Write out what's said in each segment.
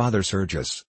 Father Sergius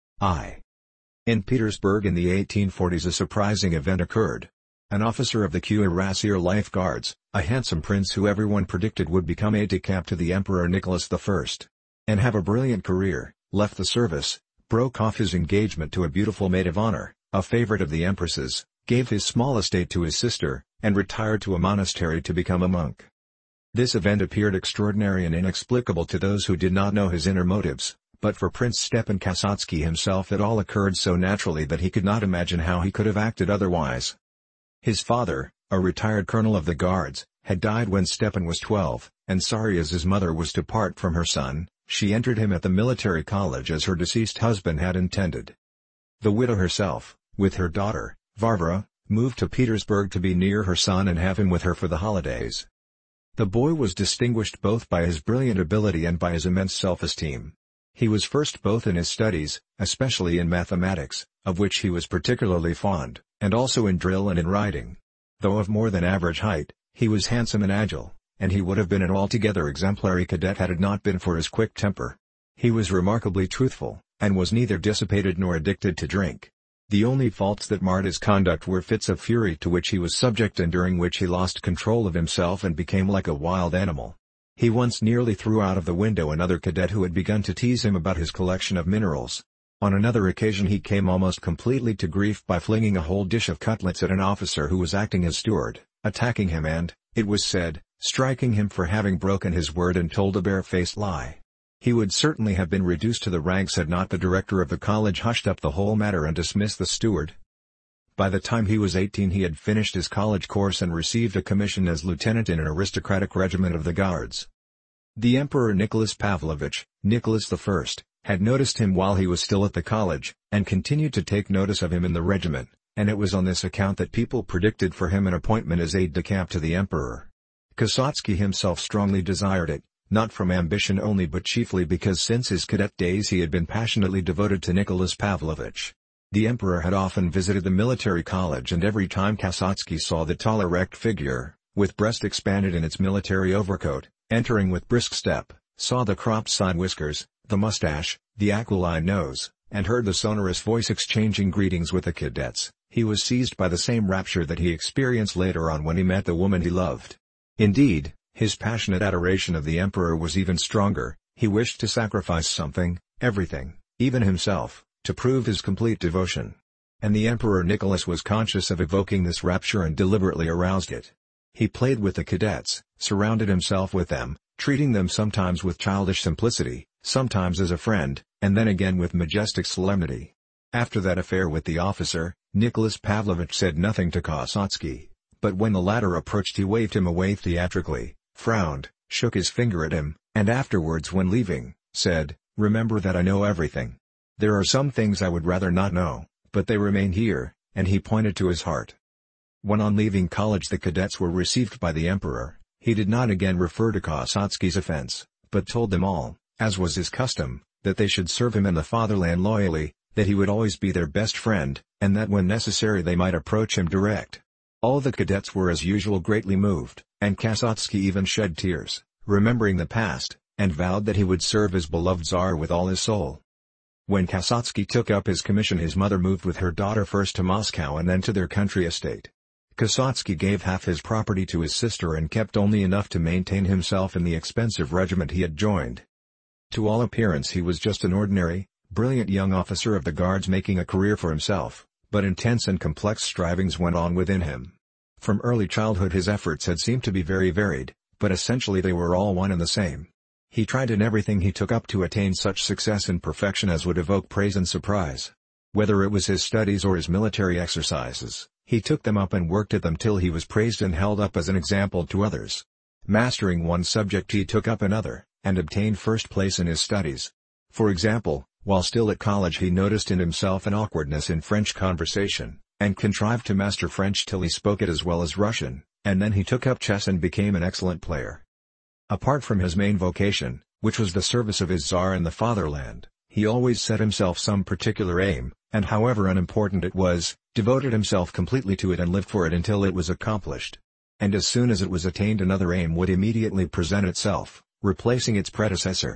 I. In Petersburg in the 1840s a surprising event occurred. An officer of the Cuirassier Life Guards, a handsome prince who everyone predicted would become aide-de-camp to the Emperor Nicholas I, and have a brilliant career, left the service, broke off his engagement to a beautiful maid of honor, a favorite of the Empress's, gave his small estate to his sister, and retired to a monastery to become a monk. This event appeared extraordinary and inexplicable to those who did not know his inner motives, but for Prince Stepan Kasatsky himself it all occurred so naturally that he could not imagine how he could have acted otherwise. His father, a retired colonel of the Guards, had died when Stepan was 12, and sorry as his mother was to part from her son, she entered him at the military college as her deceased husband had intended. The widow herself, with her daughter, Varvara, moved to Petersburg to be near her son and have him with her for the holidays. The boy was distinguished both by his brilliant ability and by his immense self-esteem. He was first both in his studies, especially in mathematics, of which he was particularly fond, and also in drill and in riding. Though of more than average height, he was handsome and agile, and he would have been an altogether exemplary cadet had it not been for his quick temper. He was remarkably truthful, and was neither dissipated nor addicted to drink. The only faults that marred his conduct were fits of fury to which he was subject and during which he lost control of himself and became like a wild animal. He once nearly threw out of the window another cadet who had begun to tease him about his collection of minerals. On another occasion he came almost completely to grief by flinging a whole dish of cutlets at an officer who was acting as steward, attacking him and, it was said, striking him for having broken his word and told a bare-faced lie. He would certainly have been reduced to the ranks had not the director of the college hushed up the whole matter and dismissed the steward. By the time he was 18 he had finished his college course and received a commission as lieutenant in an aristocratic regiment of the Guards. The Emperor Nicholas Pavlovich, Nicholas I, had noticed him while he was still at the college, and continued to take notice of him in the regiment, and it was on this account that people predicted for him an appointment as aide-de-camp to the Emperor. Kasatsky himself strongly desired it, not from ambition only but chiefly because since his cadet days he had been passionately devoted to Nicholas Pavlovich. The Emperor had often visited the military college and every time Kasatsky saw the tall erect figure, with breast expanded in its military overcoat, entering with brisk step, saw the cropped side whiskers, the mustache, the aquiline nose, and heard the sonorous voice exchanging greetings with the cadets, he was seized by the same rapture that he experienced later on when he met the woman he loved. Indeed, his passionate adoration of the Emperor was even stronger. He wished to sacrifice something, everything, even himself, to prove his complete devotion. And the Emperor Nicholas was conscious of evoking this rapture and deliberately aroused it. He played with the cadets, surrounded himself with them, treating them sometimes with childish simplicity, sometimes as a friend, and then again with majestic solemnity. After that affair with the officer, Nicholas Pavlovich said nothing to Kasatsky, but when the latter approached he waved him away theatrically, frowned, shook his finger at him, and afterwards when leaving, said, "Remember that I know everything. There are some things I would rather not know, but they remain here," and he pointed to his heart. When on leaving college the cadets were received by the Emperor, he did not again refer to Kasatsky's offense, but told them all, as was his custom, that they should serve him and the fatherland loyally, that he would always be their best friend, and that when necessary they might approach him direct. All the cadets were as usual greatly moved, and Kasatsky even shed tears, remembering the past, and vowed that he would serve his beloved Tsar with all his soul. When Kasatsky took up his commission his mother moved with her daughter first to Moscow and then to their country estate. Kasatsky gave half his property to his sister and kept only enough to maintain himself in the expensive regiment he had joined. To all appearance he was just an ordinary, brilliant young officer of the Guards making a career for himself, but intense and complex strivings went on within him. From early childhood his efforts had seemed to be very varied, but essentially they were all one and the same. He tried in everything he took up to attain such success and perfection as would evoke praise and surprise. Whether it was his studies or his military exercises, he took them up and worked at them till he was praised and held up as an example to others. Mastering one subject he took up another, and obtained first place in his studies. For example, while still at college he noticed in himself an awkwardness in French conversation, and contrived to master French till he spoke it as well as Russian, and then he took up chess and became an excellent player. Apart from his main vocation, which was the service of his Tsar and the fatherland, he always set himself some particular aim, and however unimportant it was, devoted himself completely to it and lived for it until it was accomplished. And as soon as it was attained another aim would immediately present itself, replacing its predecessor.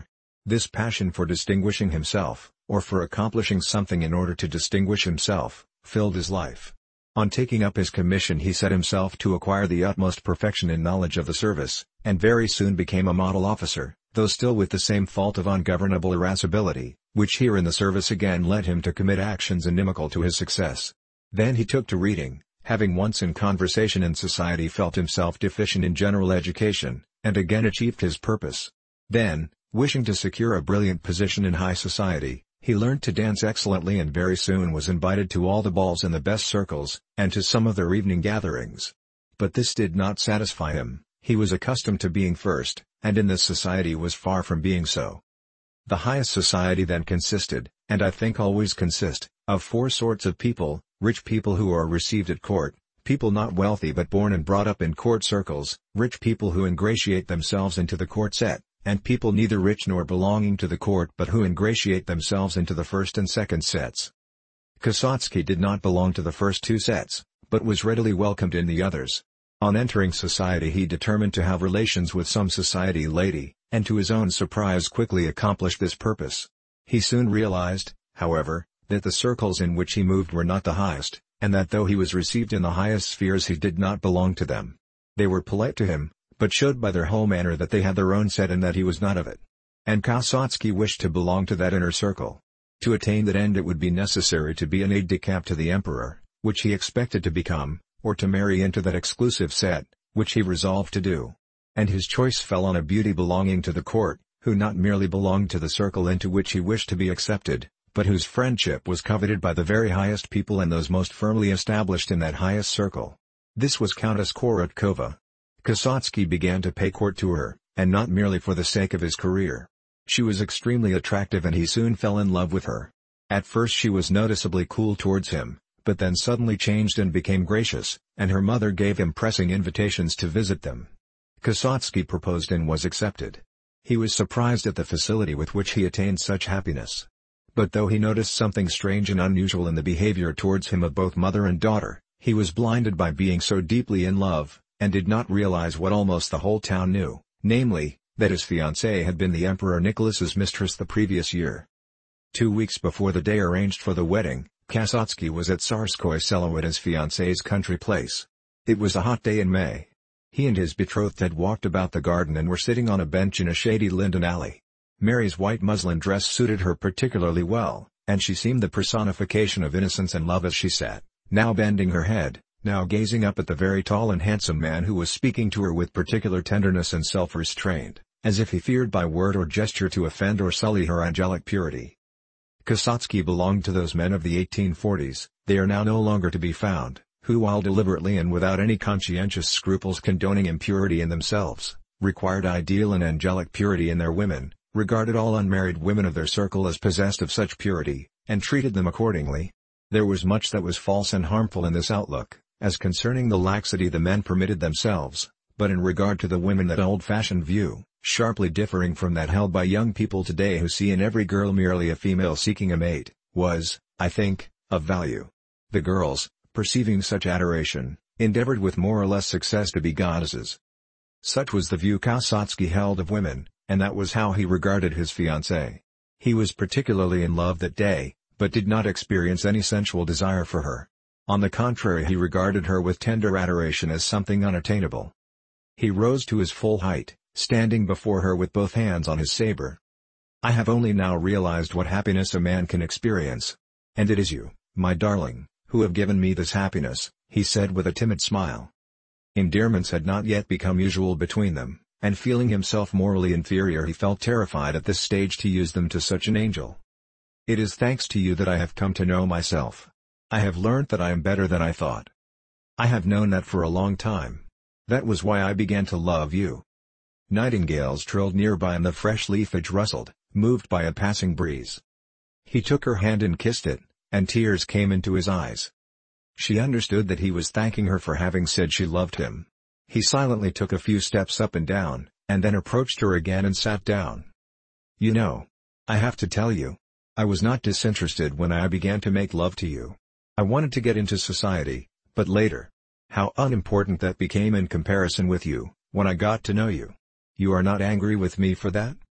This passion for distinguishing himself, or for accomplishing something in order to distinguish himself, filled his life. On taking up his commission he set himself to acquire the utmost perfection in knowledge of the service, and very soon became a model officer, though still with the same fault of ungovernable irascibility, which here in the service again led him to commit actions inimical to his success. Then he took to reading, having once in conversation in society felt himself deficient in general education, and again achieved his purpose. Then, wishing to secure a brilliant position in high society, he learnt to dance excellently and very soon was invited to all the balls in the best circles, and to some of their evening gatherings. But this did not satisfy him. He was accustomed to being first, and in this society was far from being so. The highest society then consisted, and I think always consist, of four sorts of people: rich people who are received at court, people not wealthy but born and brought up in court circles, rich people who ingratiate themselves into the court set, and people neither rich nor belonging to the court but who ingratiate themselves into the first and second sets. Kasatsky did not belong to the first two sets, but was readily welcomed in the others. On entering society he determined to have relations with some society lady, and to his own surprise quickly accomplished this purpose. He soon realized, however, that the circles in which he moved were not the highest, and that though he was received in the highest spheres he did not belong to them. They were polite to him, but showed by their whole manner that they had their own set and that he was not of it. And Kasatsky wished to belong to that inner circle. To attain that end it would be necessary to be an aide-de-camp to the emperor, which he expected to become, or to marry into that exclusive set, which he resolved to do. And his choice fell on a beauty belonging to the court, who not merely belonged to the circle into which he wished to be accepted, but whose friendship was coveted by the very highest people and those most firmly established in that highest circle. This was Countess Korotkova. Kasatsky began to pay court to her, and not merely for the sake of his career. She was extremely attractive and he soon fell in love with her. At first she was noticeably cool towards him, but then suddenly changed and became gracious, and her mother gave him pressing invitations to visit them. Kasatsky proposed and was accepted. He was surprised at the facility with which he attained such happiness. But though he noticed something strange and unusual in the behavior towards him of both mother and daughter, he was blinded by being so deeply in love, and did not realize what almost the whole town knew, namely, that his fiancée had been the Emperor Nicholas's mistress the previous year. 2 weeks before the day arranged for the wedding, Kasatsky was at Tsarskoye Selo at his fiancée's country place. It was a hot day in May. He and his betrothed had walked about the garden and were sitting on a bench in a shady linden alley. Mary's white muslin dress suited her particularly well, and she seemed the personification of innocence and love as she sat, now bending her head, now gazing up at the very tall and handsome man who was speaking to her with particular tenderness and self-restraint, as if he feared by word or gesture to offend or sully her angelic purity. Kasatsky belonged to those men of the 1840s, they are now no longer to be found, who while deliberately and without any conscientious scruples condoning impurity in themselves, required ideal and angelic purity in their women, regarded all unmarried women of their circle as possessed of such purity, and treated them accordingly. There was much that was false and harmful in this outlook, as concerning the laxity the men permitted themselves, but in regard to the women that old-fashioned view, sharply differing from that held by young people today who see in every girl merely a female seeking a mate, was, I think, of value. The girls, perceiving such adoration, endeavored with more or less success to be goddesses. Such was the view Kasatsky held of women, and that was how he regarded his fiancée. He was particularly in love that day, but did not experience any sensual desire for her. On the contrary, he regarded her with tender adoration as something unattainable. He rose to his full height, standing before her with both hands on his saber. "I have only now realized what happiness a man can experience. And it is you, my darling, who have given me this happiness," he said with a timid smile. Endearments had not yet become usual between them, and feeling himself morally inferior he felt terrified at this stage to use them to such an angel. "It is thanks to you that I have come to know myself. I have learnt that I am better than I thought. I have known that for a long time. That was why I began to love you." Nightingales trilled nearby and the fresh leafage rustled, moved by a passing breeze. He took her hand and kissed it, and tears came into his eyes. She understood that he was thanking her for having said she loved him. He silently took a few steps up and down, and then approached her again and sat down. "You know, I have to tell you, I was not disinterested when I began to make love to you. I wanted to get into society, but later, how unimportant that became in comparison with you, when I got to know you. You are not angry with me for that?"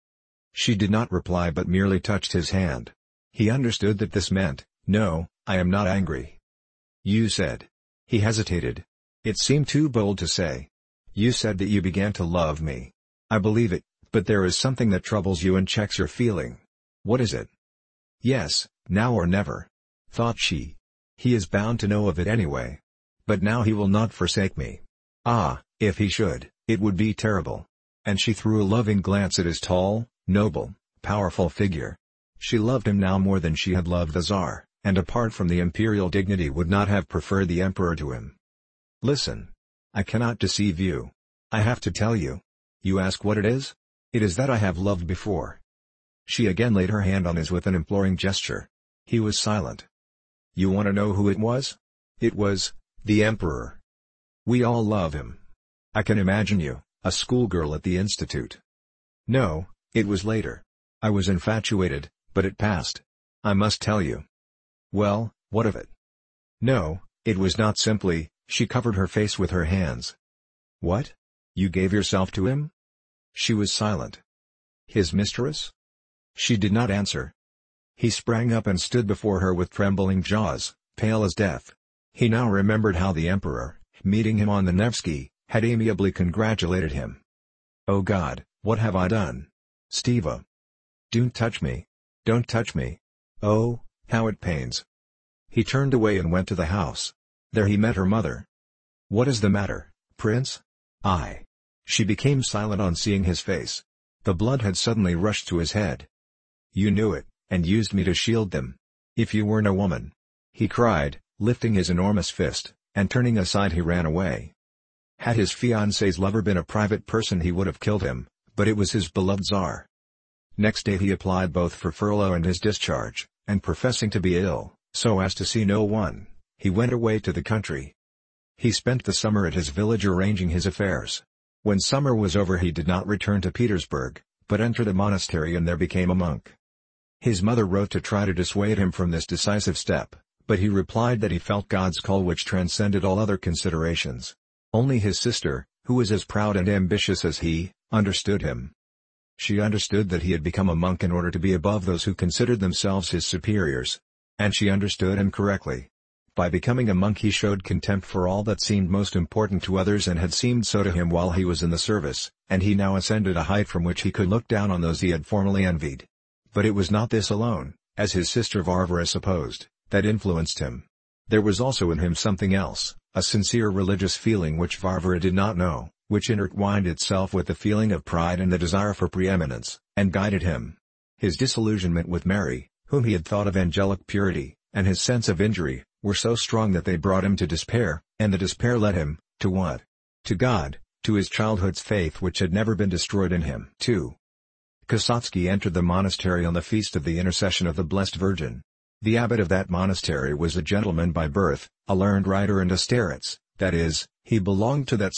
She did not reply but merely touched his hand. He understood that this meant, "No, I am not angry." "You said." He hesitated. It seemed too bold to say. "You said that you began to love me. I believe it, but there is something that troubles you and checks your feeling. What is it?" "Yes, now or never," thought she. He is bound to know of it anyway. But now he will not forsake me. Ah, if he should, it would be terrible. And she threw a loving glance at his tall, noble, powerful figure. She loved him now more than she had loved the Tsar, and apart from the imperial dignity would not have preferred the emperor to him. "Listen. I cannot deceive you. I have to tell you. You ask what it is? It is that I have loved before." She again laid her hand on his with an imploring gesture. He was silent. "You want to know who it was? It was the emperor. We all love him. I can imagine you, a schoolgirl at the institute." "No, it was later. I was infatuated, but it passed. I must tell you." "Well, what of it?" "No, it was not simply." She covered her face with her hands. "What? You gave yourself to him?" She was silent. "His mistress?" She did not answer. He sprang up and stood before her with trembling jaws, pale as death. He now remembered how the emperor, meeting him on the Nevsky, had amiably congratulated him. "Oh God, what have I done? Steva! Don't touch me! Don't touch me! Oh, how it pains!" He turned away and went to the house. There he met her mother. "What is the matter, Prince?" She became silent on seeing his face. The blood had suddenly rushed to his head. "You knew it, and used me to shield them. If you weren't a woman!" he cried, lifting his enormous fist, and turning aside he ran away. Had his fiancée's lover been a private person he would have killed him, but it was his beloved Tsar. Next day he applied both for furlough and his discharge, and professing to be ill, so as to see no one, he went away to the country. He spent the summer at his village arranging his affairs. When summer was over he did not return to Petersburg, but entered a monastery and there became a monk. His mother wrote to try to dissuade him from this decisive step, but he replied that he felt God's call which transcended all other considerations. Only his sister, who was as proud and ambitious as he, understood him. She understood that he had become a monk in order to be above those who considered themselves his superiors. And she understood him correctly. By becoming a monk he showed contempt for all that seemed most important to others and had seemed so to him while he was in the service, and he now ascended a height from which he could look down on those he had formerly envied. But it was not this alone, as his sister Varvara supposed, that influenced him. There was also in him something else, a sincere religious feeling which Varvara did not know, which intertwined itself with the feeling of pride and the desire for preeminence, and guided him. His disillusionment with Mary, whom he had thought of angelic purity, and his sense of injury, were so strong that they brought him to despair, and the despair led him, to what? To God, to his childhood's faith which had never been destroyed in him. 2. Kasatsky entered the monastery on the feast of the Intercession of the Blessed Virgin. The abbot of that monastery was a gentleman by birth, a learned writer and a starets, that is, he belonged to that